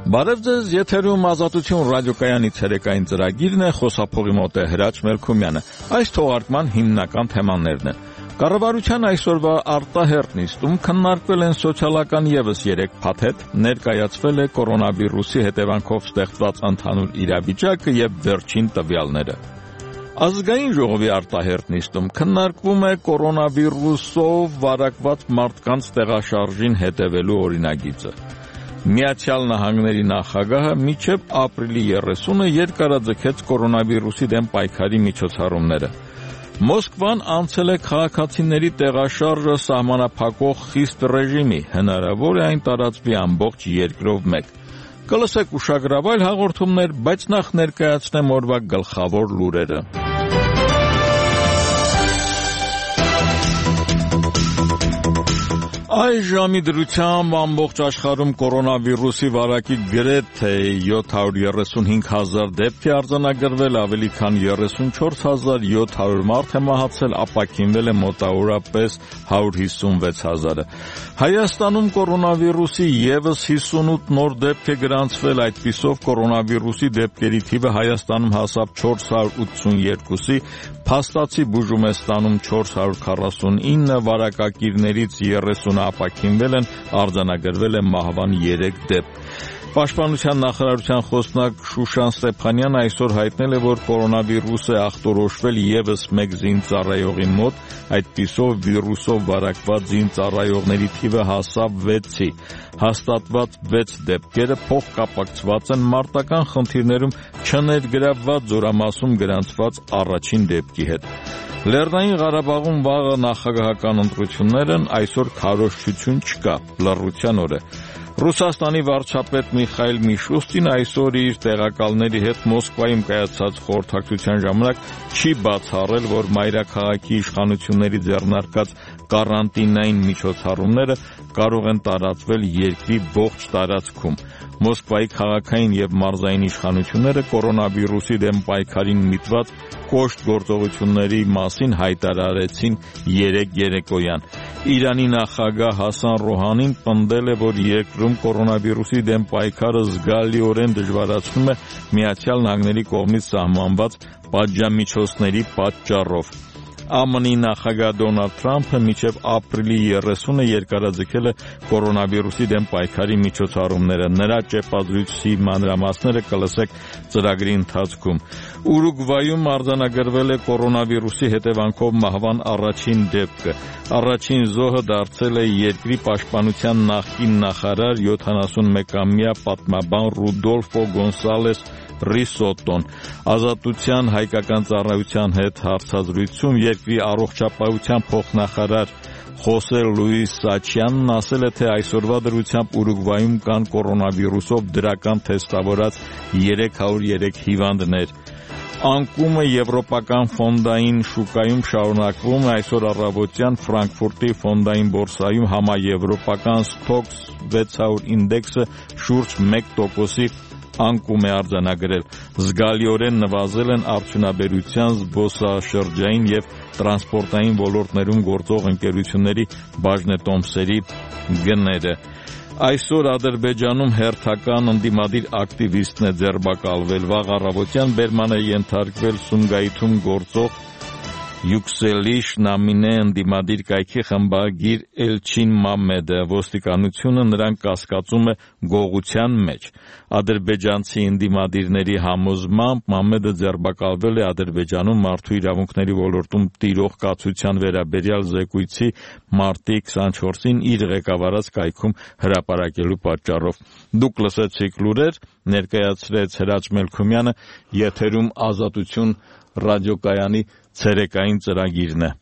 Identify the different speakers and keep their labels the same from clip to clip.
Speaker 1: Բարև ձեզ, եթերում Ազատություն ռադիոկայանի ցերեկային ծրագիրն է, խոսափողի մոտ է Հրաչ Մելքումյանը։ Այս թողարկման հիմնական թեմաներն են. Կառավարության այսօրվա արտահերթ նիստում քննարկվել են սոցիալական ևս 3 փաթեթ, ներկայացվել է կորոնավիրուսի հետևանքով ստեղծված ընդհանուր իրավիճակը եւ վերջին տվյալները։ Ազգային ժողովի արտահերթ նիստում քննարկվում է կորոնավիրուսով վարակված մարդկանց տեղաշարժին հետևելու օրինագիծը։ Միացյալ Նահանգների նախագահը մինչև ապրիլի 30-ը երկարաձգեց կորոնավիրուսի դեմ պայքարի միջոցառումները։ Մոսկվան անցել է քաղաքացիների տեղաշարժը սահմանափակող խիստ ռեժիմի, հնարավոր է այն տարածվի ամբողջ երկրով մեկ։ Կլսեք ուշագրավայր հաղորդումներ, բայց նախ ներկայացնեմ օրվա գլխավոր լուրերը։ Այս ժամի դրությամբ ամբողջ աշխարհում կորոնավիրուսի վարակի գրեթե 735,000 դեպք է արձանագրվել, ավելի քան 34,700 մարդ է մահացել, ապաքինվել է մոտավորապես 156,000-ը։ Հայաստանում կորոնավիրուսի ևս 58 նոր դեպք է գրանցվել, այդպիսով կորոնավիրուսի դեպքերի թիվը Հայաստանում հասավ 482-ի, փաստացի բուժում է ստանում 449, վարակակիրներից 30-ը ապաքինվել են, արձանագրվել է մահվան 3 դեպք։ Պաշտպանության նախարարության խոսնակ Շուշան Ստեփանյանը այսօր հայտնել է, որ կորոնավիրուս է ախտորոշվել ևս մեկ զինծառայողի մոտ, այդպիսով վիրուսով վարակված զինծառայողների թիվը հասավ 6-ի։ Հաստատված 6 դեպքերը փոխկապակցված են մարտական խնդիրներում չներգրավված Զորամասում գրանցված առաջին դեպքի հետ։ Լեռնային Ղարաբաղում վաղը նախագահական ընտրություններ են, այսօր քարոզչություն չկա, լռության օր է։ Ռուսաստանի վարչապետ Միխայիլ Միշուստին այսօր իր տեղակալների հետ Մոսկվայում կայացած խորհրդակցության ժամանակ չի բացառել, որ մայրաքաղաքի իշխանությունների ձեռնարկած կարանտինային միջոցառումները կարող են տարածվել երկրի ողջ տարածքում։ Մոսկվայի քաղաքային եւ մարզային իշխանությունները կորոնավիրուսի դեմ պայքարին միտված կոշտ գործողությունների մասին հայտարարեցին 3 երեկոյան։ Իրանի նախագահ Հասան Ռոհանին պնդել է, որ երկրում կորոնավիրուսի դեմ պայքարը զգալիորեն դժվարացնում է Միացյալ Նահանգների կողմից սահմանված պատժամիջոցների պատճառով։ ԱՄՆ-ի նախագահ Դոնալդ Թրամփը մինչև ապրիլի 30-ը երկարաձգել է կորոնավիրուսի դեմ պայքարի միջոցառումները։ Նրա ճեպազրույցի մանրամասները կլսեք ծրագրի ընթացքում։ Ուրուգվայում արձանագրվել է կորոնավիրուսի հետևանքով մահվան առաջին դեպքը։ Առաջին զոհը դարձել է երկրի պաշտպանության նախկին նախարար 71-ամյա պատմաբան Ռուդոլֆո Գոնսալես Ռիսոտոն։ Ազատության հայկական ծառայության հետ հարցազրույցում երկրի առողջապահության փոխնախարար Խոսե Լուիս Սաչյանն ասել է, թե այսօրվա դրությամբ Ուրուգվայում կան կորոնավիրուսով դրական թեստավորած 303 հիվանդներ։ Անկումը եվրոպական ֆոնդային շուկայում շարունակվում է, այսօր առավոտյան Ֆրանկֆուրտի ֆոնդային բորսայում համաեվրոպական Stoxx 600 ինդեքսը շուրջ 1%-ի անկում է արձանագրել։ Զգալիորեն նվազել են արդյունաբերության, զբոսաշրջային եւ տրանսպորտային ոլորտներում գործող ընկերությունների բաժնետոմսերի գները։ Այսօր Ադրբեջանում հերթական ընդդիմադիր ակտիվիստն է ձերբակալվել։ Վաղ առավոտյան բերման է ենթարկվել Սումգայիթում գործող Յուքսելիշ Նամինե ընդդիմադիր կայքի խմբագիր Էլչին Մամեդը։ Ոստիկանությունը նրան կասկածում է գողության մեջ։ Ադրբեջանցի ընդդիմադիրների համոզմամբ Մամեդը ձերբակալվել է Ադրբեջանում մարդու իրավունքների ոլորտում տիրող կացության վերաբերյալ զեկույցի մարտի 24-ին իր ղեկավարած կայքում հրապարակելու պատճառով։ Դուք լսեցիք լուրեր, ներկայացրեց Հրաչ Մելքումյանը, եթերում Ազատություն ռադիոկայանի ցերեկային ծրագիրն է։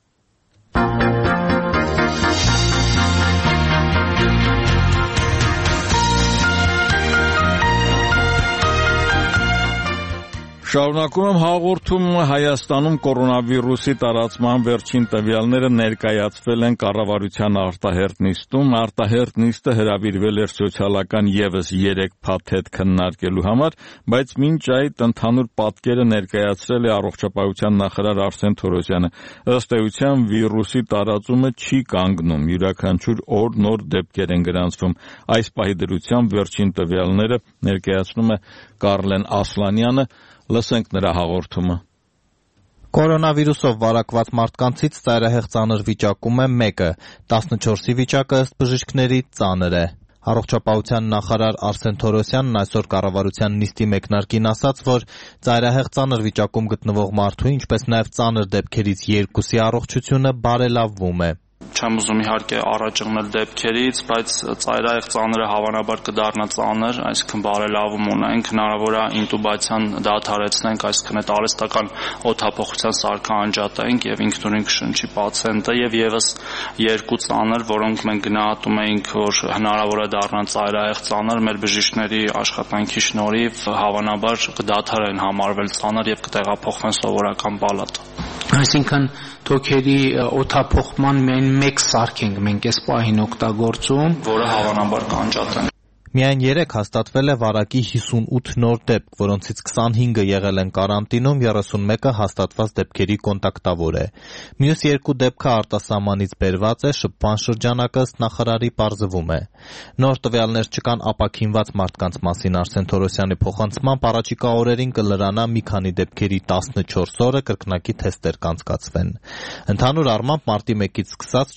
Speaker 1: Շարունակում եմ հաղորդումը Հայաստանում կորոնավիրուսի տարածման վերջին տվյալները ներկայացվել են կառավարության արտահերթ նիստում։ Արտահերթ նիստը հրավիրվել էր սոցիալական ևս 3 փաթեթ քննարկելու համար, բայց մինչ այդ ընդհանուր պատկերը ներկայացրել է առողջապահության նախարար Արսեն Թորոսյանը։ Ըստ էության վիրուսի տարածումը չի կանգնում, յուրաքանչյուր օր նոր դեպքեր են գրանցվում։ Այս պահի դրությամբ վերջին տվյալները ներկայացնում է Կարլեն Ասլանյանը։ Լսենք նրա հաղորդումը։
Speaker 2: Կորոնավիրուսով վարակված մարդկանցից ծայրահեղ ծանր վիճակում է 1-ը, 14-ի վիճակը ըստ բժիշկների ծանր է։ Առողջապահության նախարար Արսեն Թորոսյանն այսօր կառավարության նիստի մեկնարկին ասաց, որ ծայրահեղ ծանր վիճակում գտնվող մարդու, ինչպես նաև ծանր դեպքերից 2-ի առողջությունը բարելավվում է։
Speaker 3: Չեմ ուզում իհարկե առաջ ընկնել դեպքերից, բայց ծայրահեղ ծանրը հավանաբար կդառնա ծանր, այսինքն բարելավում ունենք, հնարավոր է ինտուբացիան դադարեցնենք, այսինքն այդ արհեստական օդափոխության սարքը անջատենք եւ ինքնուրույն կշնչի պացիենտը եւ եւս 2 ծանր, որոնք մենք գնահատում էինք, որ հնարավոր է դառնան ծայրահեղ ծանր, մեր բժիշկների աշխատանքի շնորհիվ հավանաբար կդադարեն համարվել ծանր եւ կտեղափոխվեն սովորական պալատ։
Speaker 4: Այսինքն թոքերի օդափոխման միայն 1 սարք ենք մենք այս պահին օգտագործում,
Speaker 3: որը հավանաբար կանջատենք։
Speaker 2: Միայն 3 հաստատվել է վարակի 58 նոր դեպք, որոնցից 25-ը եղել են կարանտինում, 31-ը հաստատված դեպքերի կոնտակտավոր է։ Մյուս 2 դեպքը արտասահմանից բերված է, շփման շրջանակը ըստ նախարարի պարզվում է։ Նոր տվյալներ չկան ապաքինված մարդկանց մասին Արսեն Թորոսյանի փոխանցմամբ առաջիկա օրերին կլրանա մի քանի դեպքերի 14 օրը կրկնակի թեստեր կանցկացվեն։ Ընդհանուր առմամբ մարտի 1-ից սկսած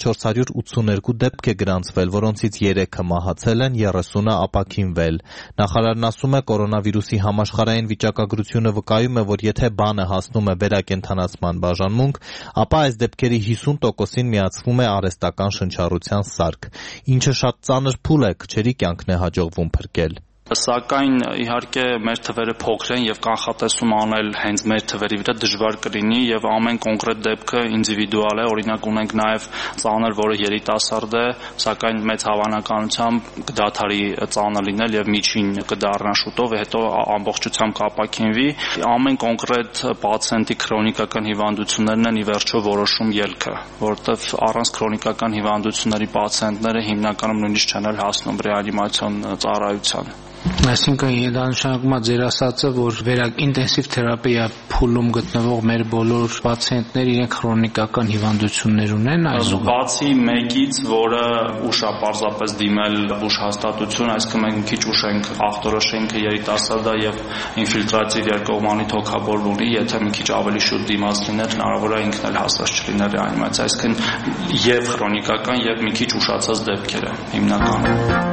Speaker 2: 482 դեպք է գրանցվել, որոնցից 3-ը մահացել են, 30-ը ապաքինվել։ Նախարարն ասում է, կորոնավիրուսի համաշխարհային վիճակագրությունը վկայում է, որ եթե բանը հասնում է վերակենդանացման բաժանմունք, ապա այս դեպքերի 50%-ին միացվում է արհեստական շնչառության սարք, ինչը շատ ծանր փուլ է, քչերի կյանքն է հաջողվում փրկել։
Speaker 3: Սակայն իհարկե մեր թվերը փոքր են եւ կանխատեսում անել հենց մեր թվերի վրա դժվար կլինի եւ ամեն կոնկրետ դեպքը ինդիվիդուալ է, օրինակ ունենք նաեւ ծանր, որը երիտասարդ է, սակայն մեծ հավանականությամբ կդադարի ծանր լինել եւ միջին կդառնա շուտով, հետո ամբողջությամբ կապաքինվի։ Ամեն կոնկրետ պացիենտի քրոնիկական հիվանդություններն են ի վերջո որոշում ելքը, որովհետեւ առանց քրոնիկական հիվանդությունների պացիենտները հիմնականում նույնիսկ չեն հասնում ռեանիմացիոն ծառայության։
Speaker 4: Այսինքն դա նշանակում է ձեր ասածը, որ ինտենսիվ թերապիա փուլում գտնվող մեր բոլոր պացիենտները իրենք քրոնիկական հիվանդություններ ունեն այժմ։
Speaker 3: Բացի մեկից, որը ուշ է պարզապես դիմել ուշ հաստատություն, այսինքն մենք քիչ ուշ ենք ախտորոշենք երիտասարդը եւ ինֆիլտրատիվ երկկողմանի թոքաբոր ունի, եթե մի քիչ ավելի շուտ դիմաց լիներ, հնարավոր է ինքն էլ հասած չլիներ ռեանիմացիա, այսինքն եւ քրոնիկական եւ մի քիչ ուշացած դեպքերը հիմնականում։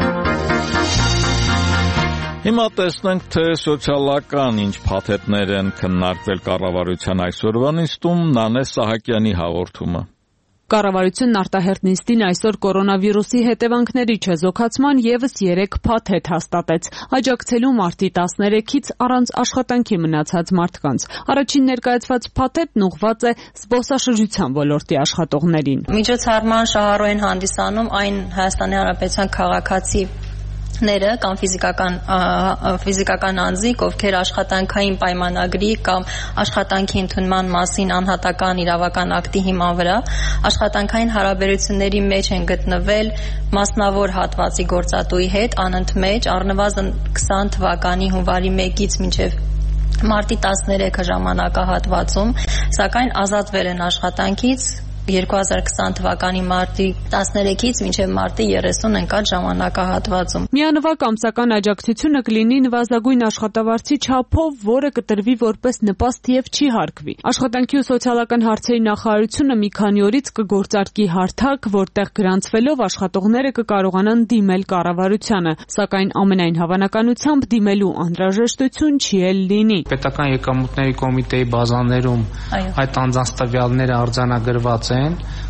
Speaker 1: Հիմա տեսնենք, թե սոցիալական ինչ փաթեթներ են քննարկվել կառավարության այսօրվա նիստում, Նանե Սահակյանի հաղորդումը։
Speaker 5: Կառավարությունն արտահերթ նիստին այսօր կորոնավիրուսի հետևանքների չեզոքացման ևս 3 փաթեթ հաստատեց, աջակցելու մարտի 13-ից առանց աշխատանքի մնացած մարդկանց։ Առաջին ներկայացված փաթեթն ուղղված է զբոսաշրջության ոլորտի աշխատողներին։
Speaker 6: Միջոցառման շահառու են հանդիսանում այն Հայաստանի Հանրապետության քաղաքացի ները կամ ֆիզիկական անձիկ, ովքեր աշխատանքային պայմանագրի կամ աշխատանքի ընդունման մասին անհատական իրավական ակտի հիման վրա աշխատանքային հարաբերությունների մեջ են գտնվել մասնավոր հատվածի գործատուի հետ անընդմեջ առնվազն 20 թվականի հունվարի 1-ից մինչև մարտի 13 ժամանակահատվածում, սակայն ազատվել են աշխատանքից 2020 թվականի մարտի 13-ից մինչև մարտի 30 ընկած ժամանակահատվածում։
Speaker 5: Միանվագ ամսական աջակցությունը կլինի նվազագույն աշխատավարձի չափով, որը կտրվի որպես նպաստ եւ չի հարկվի։ Աշխատանքի ու սոցիալական հարցերի նախարարությունը մի քանի օրից կգործարկի հարթակ, որտեղ գրանցվելով աշխատողները կկարողանան դիմել կառավարությանը, սակայն ամենայն հավանականությամբ դիմելու անհրաժեշտություն չի էլ լինի։
Speaker 4: Պետական եկամուտների կոմիտեի բազաներում այդ անձանց տվյալները արձանագրված են,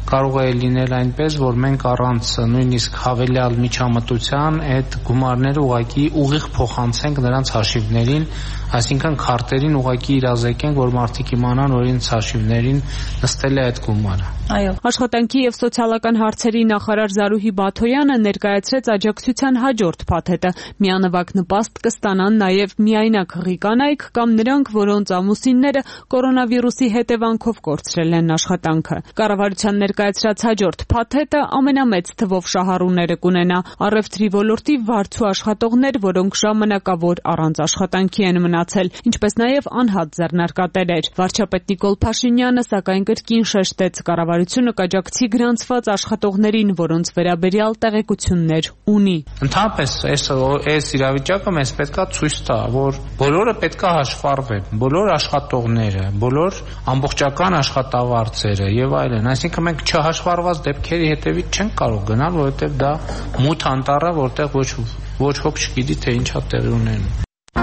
Speaker 4: կարող է լինել այնպես, որ մենք առանց նույնիսկ հավելյալ միջամտության այդ գումարները ուղիղ փոխանցենք նրանց հաշիվներին, այսինքն քարտերին ուղղակի իրազեկենք, որ մարդիկ իմանան, որ իրենց հաշիվներին նստել է այդ գումարը։
Speaker 5: Այո, Աշխատանքի եւ սոցիալական հարցերի նախարար Զարուհի Բաթոյանը ներկայացրեց աջակցության հաջորդ փաթեթը՝ միանվագ նպաստ կստանան նաեւ միայնակ հղի կանայք կամ նրանք, որոնց ամուսինները կորոնավիրուսի հետևանքով կորցրել են աշխատանքը։ Կառավարության ներկայացրած հաջորդ փաթեթը ամենամեծ թվով շահառուները կունենա՝ առևտրի ոլորտի վարձու աշխատողներ, որոնք ժամանակավոր առանց աշխատանքի են մնացել, ինչպես նաեւ անհատ ձեռնարկատերեր։ Վարչապետ Նիկոլ Փաշինյանը սակայն կրկին շեշտեց կառավարությունը կաջակցի գրանցված աշխատողներին, որոնց վերաբերյալ տեղեկություններ ունի։
Speaker 4: Ընդհանրապես այս իրավիճակը մեզ պետքա ցույց տա, որ բոլորը պետքա հաշվառվեն, բոլոր աշխատողները, բոլոր ամբողջական աշխատավարձերը եւ այլն, այսինքն մենք չհաշվառված դեպքերի հետևից չենք կարող գնալ, որովհետեւ դա մութ անտառ է, որտեղ ոչ ոք չգիտի թե ինչա տեղի ունենում։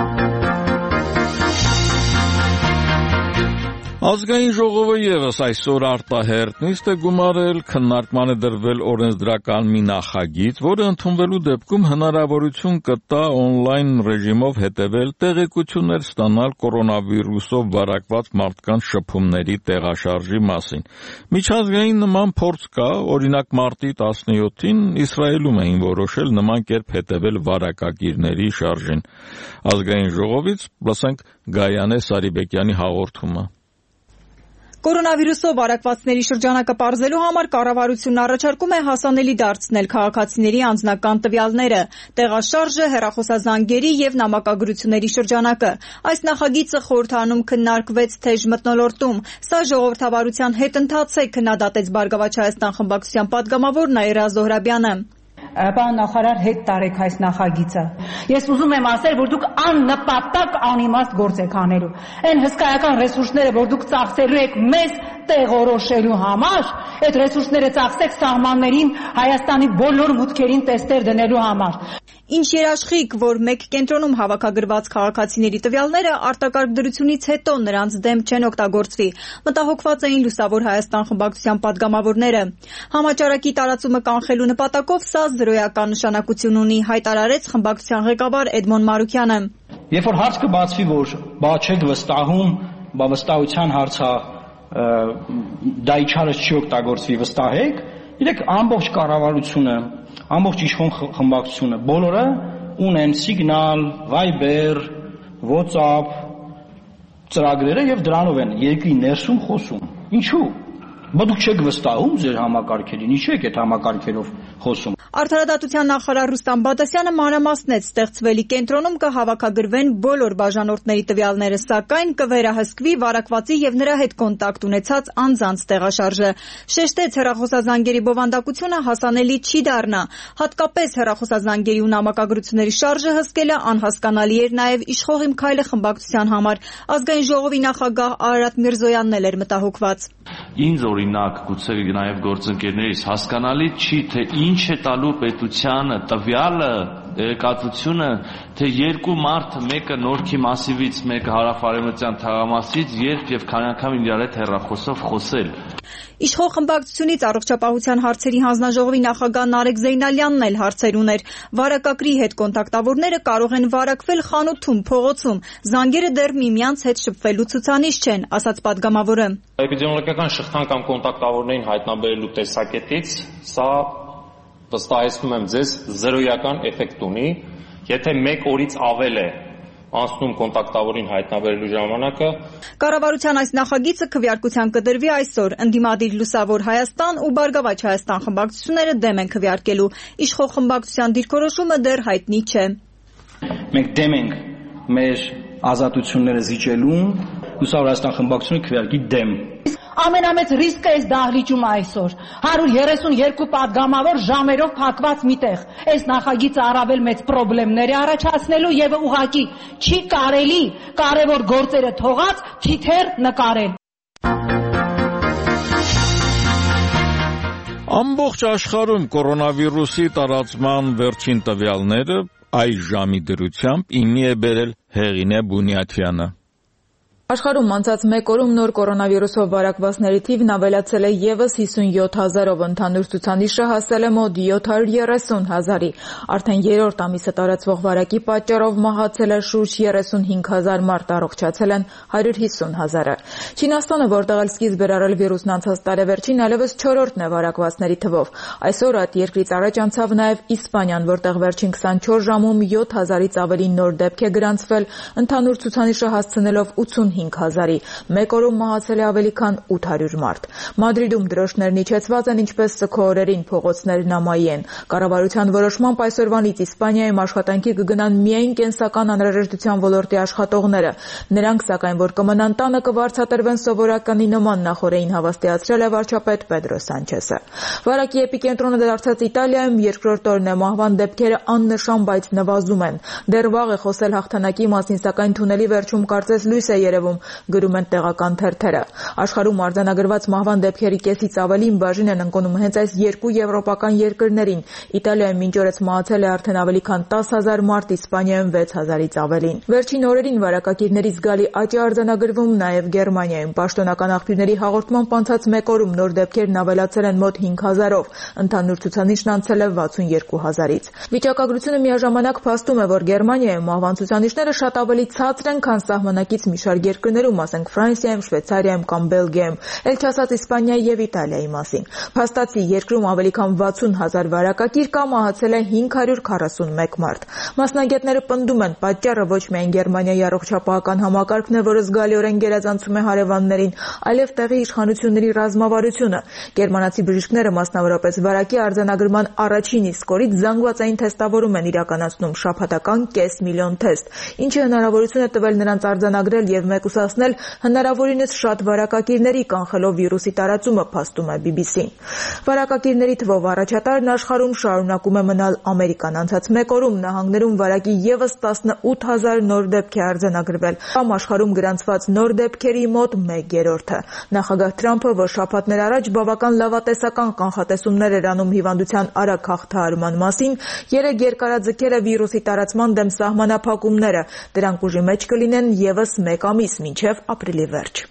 Speaker 1: Ազգային ժողովը եւս այսօր արտահերտ նիստ է գումարել, քննարկման է դրվել օրենսդրական մի նախագիծ, որը ընդունվելու դեպքում հնարավորություն կտա օնլայն ռեժիմով հետևել տեղեկություններ ստանալ կորոնավիրուսով վարակված մարդկանց շփումների տեղաշարժի մասին։ Միջազգային նման փորձ կա, օրինակ մարտի 17-ին Իսրայելում էին որոշել նման կերպ հետևել վարակագիրների շարժին։ Ազգային ժողովից լսենք Գայանե Սարիբեկյանի հաղորդումը։
Speaker 7: Կորոնավիրուսով վարակվածների շրջանակը պարզելու համար կառավարությունն առաջարկում է հասանելի դարձնել քաղաքացիների անձնական տվյալները, տեղաշարժը, հեռախոսազանգերի եւ նամակագրությունների շրջանակը։ Այս նախագիծը խորհրդարանում քննարկվեց թեժ մթնոլորտում։ Սա ժողովրդավարության հետընթաց է, քննադատեց Բարգավաճ Հայաստան խմբակցության падգամավոր Նաիրա Զոհրաբյանը։
Speaker 8: Պարոն նախարար, հետ տարեք այս նախագիծը։ Ես ուզում եմ ասել, որ դուք աննպատակ անիմաստ գործ եք անելու։ Այն հսկայական ռեսուրսները, որ դուք ծախսելու եք մեզ տեղորոշելու համար, այդ ռեսուրսները ծախսեք սահմաններին Հայաստանի բոլոր մուտքերին տեստեր դնելու համար։
Speaker 7: Ինչ երաշխիք, որ մեկ կենտրոնում հավաքագրված քաղաքացիների տվյալները արտակարգ դրությունից հետո նրանց դեմ չեն օգտագործվի, մտահոգված էին Լուսավոր Հայաստան խմբակցության падգամավորները։ Համաճարակի տարածումը կանխելու նպատակով սա զրոյական նշանակություն ունի, հայտարարեց խմբակցության ղեկավար Էդմոն Մարուկյանը։
Speaker 9: Երբ որ հարց կբացվի, որ բա չեք վստահում, բա վստահության հարցը դա իջարը չի օգտագործվի, վստահեք, իրեք ամբողջ կառավարությունը, ամբողջ իշխող խմբակցությունը, բոլորը ունեն Signal, Viber, WhatsApp ծրագրերը եւ դրանով են երկրի ներսում խոսում։ Ինչու՞։ Բա դուք չեք վստահում ձեր համակարգերին, ինչու եք այդ համակարգերով խոսում։
Speaker 7: Արդարադատության նախարար Ռուստամ Բադասյանը մանրամասնեց, ստեղծվելի կենտրոնում կհավաքագրվեն բոլոր բաժանորդների տվյալները, սակայն կվերահսկվի վարակվածի եւ նրա հետ կոնտակտ ունեցած անձանց տեղաշարժը։ Շեշտեց, հեռախոսազանգերի բովանդակությունը հասանելի չի դառնա։ Հատկապես հեռախոսազանգերի ու նամակագրությունների շարժը հսկելը անհասկանալի էր նաեւ Իշխող իմ քայլը խմբակցության համար։ Ազգային ժողովի նախագահ Արարատ Միրզոյանն էլ էր մտահոգված։
Speaker 10: Ինձ օրինակ, գուցե նաև գործընկերներից հասկանալի չի, թե ինչ է տալու պետությանը տվյալը, տեղեկատվությունը, թե երկու մարդ, մեկը Նորքի մասիվից, մեկը հարավ-արևմտյան թաղամասից, երբ եւ քանի անգամ իրար հետ հեռախոսով խոսել։
Speaker 7: Իշխող խմբակցությունից առողջապահության հարցերի հանձնաժողովի նախագահ Նարեկ Զեյնալյանն էլ հարցեր ուներ։ Վարակագրի հետ կոնտակտավորները կարող են վարակվել խանութում, փողոցում, զանգերը դեռ միմյանց հետ շփվելու ցուցանիշ չեն, ասաց падգամավորը։
Speaker 11: Էպիդեմիոլոգիական շղթան կամ կոնտակտավորներին հայտնաբերելու տեսակետից սա վստահեցնում եմ ձեզ զրոյական էֆեկտ ունի, եթե 1 օրից ավել է անցնում կոնտակտավորին հայտնաբերելու ժամանակը։
Speaker 7: Կառավարության այս նախագիծը քվեարկության կդրվի այսօր։ Ընդդիմադիր Լուսավոր Հայաստան ու Բարգավաճ Հայաստան խմբակցությունները դեմ են քվեարկելու։ Իշխող խմբակցության դիրքորոշումը դեռ հայտնի չէ։
Speaker 9: Մենք դեմ ենք մեր ազատությունները զիջելուն, Լուսավոր Հայաստան խմբակցությունը քվեարկի դեմ։
Speaker 8: Ամենամեծ ռիսկը այս դահլիճում այսօր 132 падգամավոր ժամերով փակված միտեղ։ Այս նախագիծը առավել մեծ խնդիրներ է առաջացնելու եւ ուղղակի չի կարելի կարևոր գործերը թողած թիթեռ նկարել։
Speaker 1: Ամբողջ աշխարհում կորոնավիրուսի տարածման վերջին տվյալները այս ժամի դրությամբ իմի է բերել Հեղինե Բունյաթյանը։
Speaker 12: Աշխարհում անցած 1 օրում նոր կորոնավիրուսով վարակվածների թիվն ավելացել է եւս 57,000-ով, ընդհանուր ցուցանիշը հասել է մոտ 730,000-ի։ Արդեն երրորդ ամիսը տարածվող վարակի պատճառով մահացել է շուրջ 35,000 մարդ, առողջացել են 150,000-ը։ Չինաստանը, որտեղ էլ սկիզբ էր առել վիրուսն անցած տարեվերջին, այլևս 4-րդն է վարակվածների թվով։ Այսօր այդ երկրից առաջ անցավ նաեւ Իսպանիան, որտեղ վերջին 24 ժամում 7,000-ից ավելի նոր դեպք է գրանցվել, ընդհանուր ցուցանիշը հասցնելով 85,000-ի։ 1 օրում մահացել է ավելի քան 800 մարդ։ Մադրիդում դրոշներն իջեցված են, ինչպես սգո օրերին փողոցներն ամայի են։ Կառավարության որոշմամբ այսօրվանից Իսպանիայում աշխատանքի կգնան միայն կենսական անհրաժեշտության ոլորտի աշխատողները։ Նրանք, սակայն, որ կմնան տանը, կվարձատրվեն սովորականի նման, նախորդին հավաստիացրել է վարչապետ Պեդրո Սանչեսը։ Վարակի էպիկենտրոնը դարձած Իտալիայում երկրորդ օրն է, մահվան դեպքերը աննշան, բայց նվազում են։ Դեռ վաղ է խոսել հաղթանակի մասին, սակայն թունելի վերջում կարծես լույս է երևում, գրում են տեղական թերթերը։ Աշխարհում արձանագրված մահվան դեպքերի կեսից ավելին բաժին են ընկնում հենց այս երկու եվրոպական երկրներին։ Իտալիայում մինչ օրս մահացել է արդեն ավելի քան 10,000 մարդ, Իսպանիայում 6,000-ից ավելին։ Վերջին օրերին վարակակիրների զգալի աճ է արձանագրվում նաև Գերմանիայում։ Պաշտոնական աղբյուրների հաղորդմամբ անցած 1 օրում նոր դեպքերն ավելացել են մոտ 5,000-ով, ընդհանուր ցուցանիշն անցել է 62,000-ից։ Վիճակագրությունը միաժամանակ փաստում է, որ Գերմանիայում մահվան ցուցանիշները շատ ավելի ցածր են, քան սահմանակից մի շարք երկրներում, ասենք Ֆրանսիայում, Շվեյցարիայում կամ Բելգիայում, ել չասած Իսպանիայի եւ Իտալիայի մասին։ Փաստացի երկրում ավելի քան 60,000 վարակակիր կա, մահացել է 541 մարդ։ Մասնագետները պնդում են, պատճառը ոչ միայն Գերմանիայի առողջապահական համակարգն է, որը զգալիորեն գերազանցում է հարևաններին, այլև տեղի իշխանությունների ռազմավարությունը։ Գերմանացի բժիշկները, մասնավորապես վարակի արձանագրման առաջին իսկ օրից զանգվածային թեստավորում են իրականացնում, շաբաթական կես միլիոն թեստ, ինչը հնարավորություն է տվել նրանց արձանագրել եւ մեկուսացնել հնարավորինս շատ վարակակիրների, կանխելով վիրուսի տարածումը, փաստում է BBC-ն։ Վարակակիրների թվով առաջատարն աշխարհում շարունակում է մնալ Ամերիկան։ Անցած 1 օրում նահանգներում վարակի եւս 18,000 նոր դեպք է արձանագրվել, կամ աշխարհում գրանցված նոր դեպքերի մոտ 1/3-ը։ Նախագահ Թրամփը, որ շաբաթներ առաջ բավական լավատեսական կանխատեսումներ էր անում հիվանդության արագ հաղթահարման մասին, երեկ երկարաձգել է վիրուսի տարածման դեմ սահմանափակումները։ Դրանք ուժի մեջ կլինեն եւս 1 ամիս, մինչեւ ապրիլի վերջ։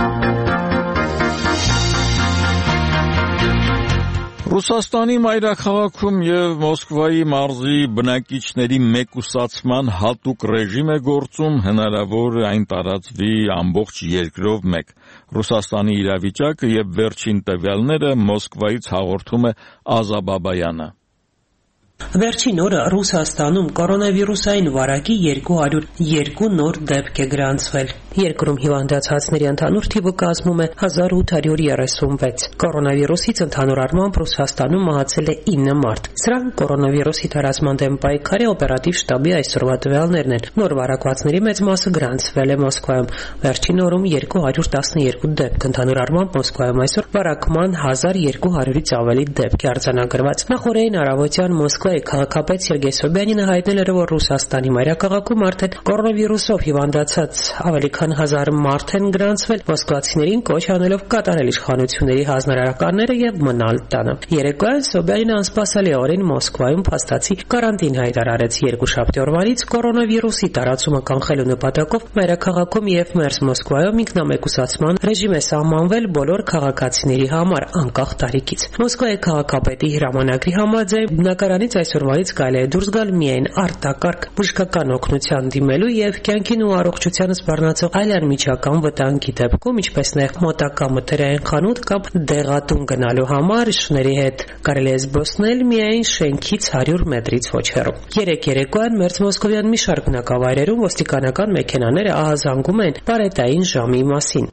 Speaker 1: Ռուսաստանի մայրաքաղաքում եւ Մոսկվայի մարզի բնակիչների մեկուսացման հատուկ ռեժիմ է գործում, հնարավոր այն տարածվի ամբողջ երկրով մեկ։ Ռուսաստանի իրավիճակը եւ վերջին տվյալները Մոսկվայից հաղորդում է Ազաբաբայանը։
Speaker 13: Վերջին օրը Ռուսաստանում կորոնավիրուսային վարակի 202 նոր դեպք է գրանցվել։ Երկրում հիվանդացածների ընդհանուր թիվը կազմում է 1836։ Կորոնավիրուսից ընդհանուր առմամբ Ռուսաստանում մահացել է 9 մարդ։ Սրանք կորոնավիրուսի տարածման դեմ պայքարի օպերատիվ շտաբի այսօրվա տվյալներն են։ Նոր վարակվածների մեծ մասը գրանցվել է Մոսկվայում։ Վերջին օրում 212 դեպք, ընդհանուր առմամբ Մոսկվայում այսօր վարակման 1200-ից ավելի դեպք է արձանագրված։ Նախորդին առավոտյան Մոսկվայի քաղաքապետ Սերգեյ Սոբյանինը հայտնել էր, որ Ռուսաստանի մայրաքաղաքում արդեն կորոնավիրուսով հիվանդացած ավելի քան 1000 մարդ են գրանցվել, մոսկվացիներին կոչ անելով կատարել իշխանությունների հանրարարականները եւ մնալ տանը։ Երեկոյան Սոբյանինը անսպասելիորեն Մոսկվայում փաստացի կարանտին հայտարարեց։ Երկուշաբթի օրվանից կորոնավիրուսի տարածումը կանխելու նպատակով մայրաքաղաքում եւ Մերձ Մոսկվայում ինքնամեկուսացման ռեժիմ է սահմանվել բոլոր քաղաքացիների համար, անկախ տարիքից։ Մոսկվայի քաղաքապետի հրամանագրի համաձայն բնակարանից այսօրվանից կարելի է դուրս գալ միայն արտակարգ բժշկական օգնության դիմելու եւ կյանքին ու առողջությանը սպառնացող այլ անմիջական վտանգի դեպքում, ինչպես նաեւ մոտակա մթերային խանութ կամ դեղատուն գնալու համար շների հետ կարելի է զբոսնել միայն շենքից 100 մետրից ոչ հեռու։ Երեկոյան Մերձ Մոսկովյան մի շարք բնակավայրերում ոստիկանական մեքենաները ահազանգում են պարետային ժամի մասին։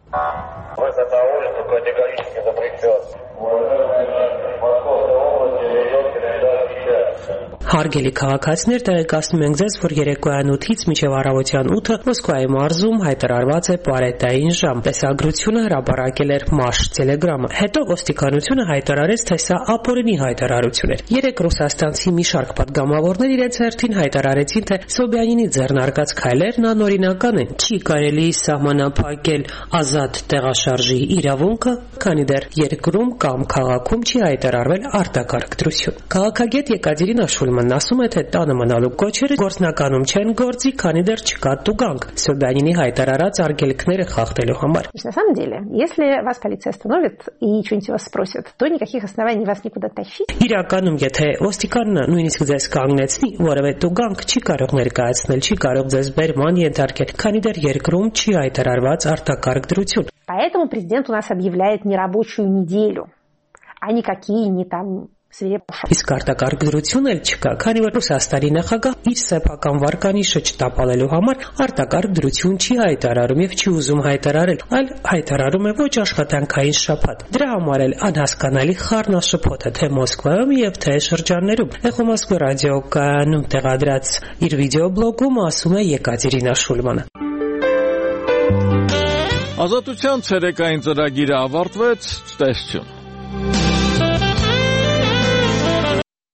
Speaker 13: Հարգելի քաղաքացիներ, տեղեկացնում ենք ձեզ, որ երեկոյան 8-ից մինչև առավոտյան 8-ը Մոսկվայի մարզում հայտարարված է պարետային ժամ։ Տեսագրությունը հրապարակել էր Մաշ Տելեգրամը։ Հետո ոստիկանությունը հայտարարեց, թե սա ապօրինի հայտարարություն էր։ Երեք ռուսաստանցի մի շարք պատգամավորներ իրենց հերթին հայտարարեցին, թե Սոբյանինի ձեռնարկած քայլերն անօրինական են։ Չի կարելի սահմանափակել ազատ տեղաշարժի իրավունքը, քանի դեռ երկրում կամ քաղաքում չի հայտարարվել արտակարգ դրություն։ Քաղաքագետ Եկատերինա Շուլմանը ՀԱԿ-ն ասում է, թե տանը մնալու կոչերը գործնականում չեն գործի, քանի դեռ չկա տուգանք Սոբյանինի հայտարարած արգելքները խախտելու համար։
Speaker 14: На самом деле, если вас полиция остановит и что-нибудь вас спросит, то никаких оснований вас никуда тащить.
Speaker 13: Իրականում, եթե ոստիկանը նույնիսկ ձեզ կանգնեցնի, որևէ տուգանք չի կարող ներկայացնել, չի կարող ձեզ բերման ենթարկել, քանի դեռ երկրում չի հայտարարված արտակարգ դրություն։
Speaker 14: Поэтому президент у нас объявляет нерабочую неделю, а никакие не там
Speaker 13: Իսկ արտակարգ դրություն էլ չկա, քանի որ Ռուսաստանի նախագահ իր սեփական վարկանիշը չտապալելու համար արտակարգ դրություն չի հայտարարում եւ չի ուզում հայտարարել, այլ հայտարարում է ոչ աշխատանքային շաբաթ։ Դրա համար էլ անհասկանալի խառնաշփոթ է թե Մոսկվայում եւ թե շրջաններում։ Էխո Մոսկվա ռադիոկայանում տեղադրած իր վիդեոբլոգում ասում է Եկատերինա Շուլմանը։
Speaker 1: Ազատության ցերեկային ծրագիրը ավարտվեց, տեսություն։